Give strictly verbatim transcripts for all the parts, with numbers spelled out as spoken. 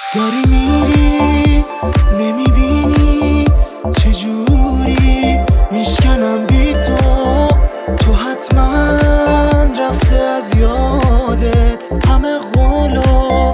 داری میری نمیبینی چجوری میشکنم بی تو. تو حتما رفته از یادت همه قول و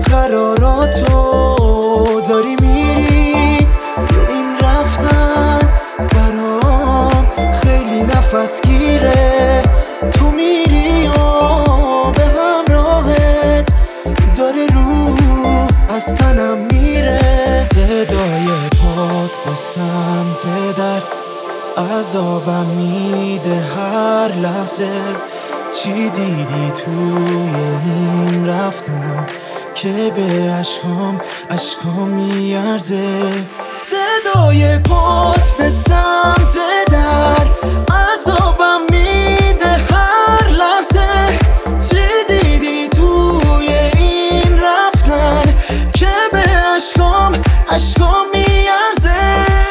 قراراتو. داری میری یا این رفتن برام خیلی نفس گیره. تو میری یا به همراهت داره رو از تنم میره. صدای پات به سمت در عذابم میده هر لحظه. چی دیدی توی این رفتن که به عشقام عشقام میارزه. صدای پات به سمت در عذابم میده هر لحظه. چی دیدی توی این رفتن که به عشقام عشقام میارزه.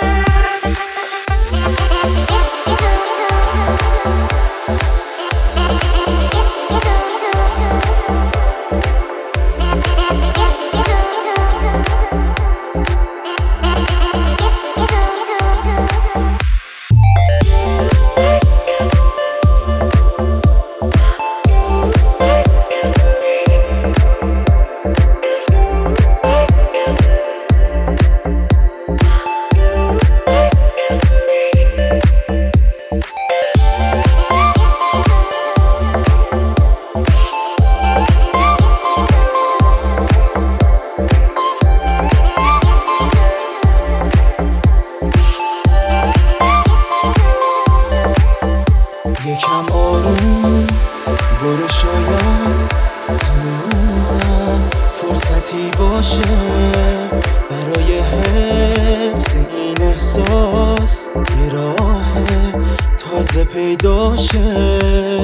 یکم آروم برو، شاید هنوزم فرصتی باشه برای حفظ این احساس. یه راه تازه پیدا شه.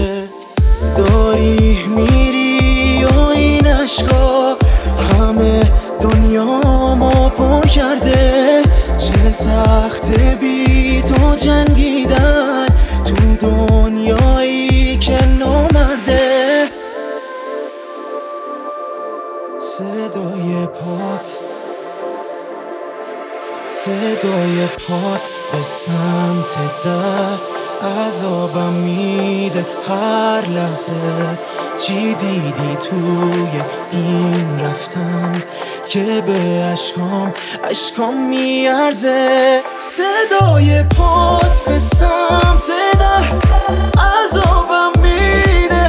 داری میری یا این عشقا همه دنیامو پر کرده. چه سخته بی تو جنگیدن تو دنیایی که نامرده. صدای پات صدای پات به سمت در عذابم میده هر لحظه. چی دیدی توی این رفتن که به عشقام عشقام میارزه. صدای پات به سمت در عذابم میده